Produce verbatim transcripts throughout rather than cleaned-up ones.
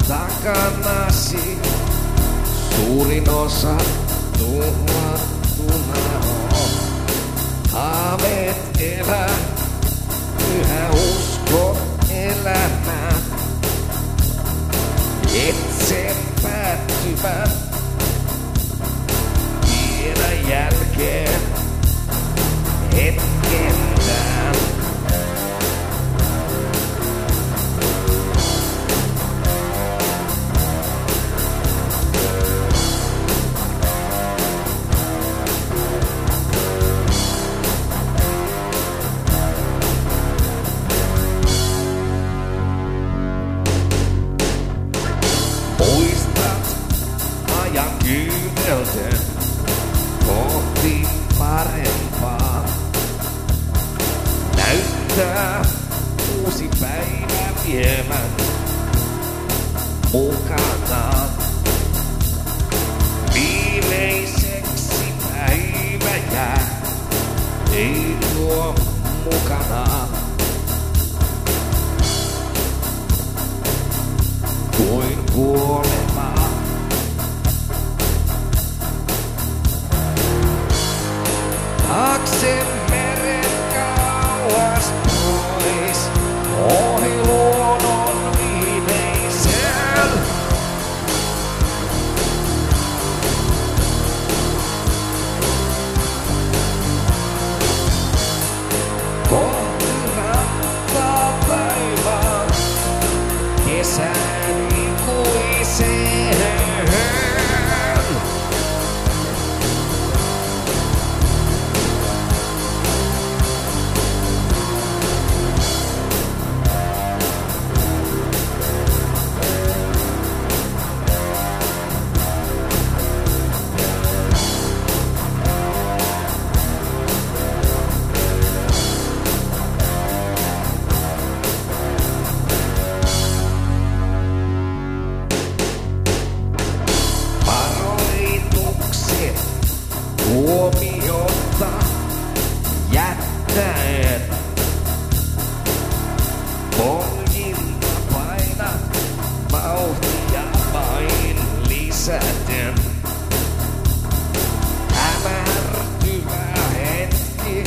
takanasi. Suurin osa tuhlattuna on. Haaveet elää, yhä usko elämään. Itse päättyvän, tiedä jälkeen hetkentään. Muistat ajan kyynelten kohti parempaa. Näyttää uusi päivä viemän mukanaan. Viimeiseksi päivä jää, ei tuo mukanaan. Kuin kuolemaa. Taakse meren kauas pois, ohi luonnon viimeisen. Kohti rantaa taivaan, kesän ikuiseen. Huomiota jättäen poljinta paina vauhtia vain lisäten. Hämärtyvä hetki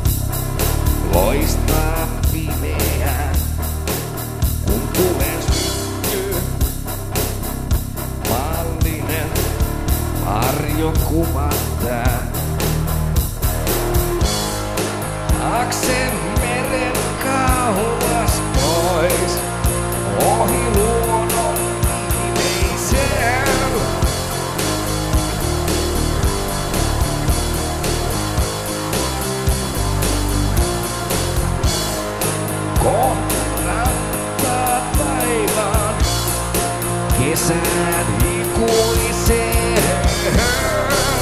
loistaa pimeää, kun tulen syttyy maallinen varjokuva tää. Taakse meren kauas pois, ohi luonnon viimeisen. Kohti rantaa taivaan, kesän ikuiseen.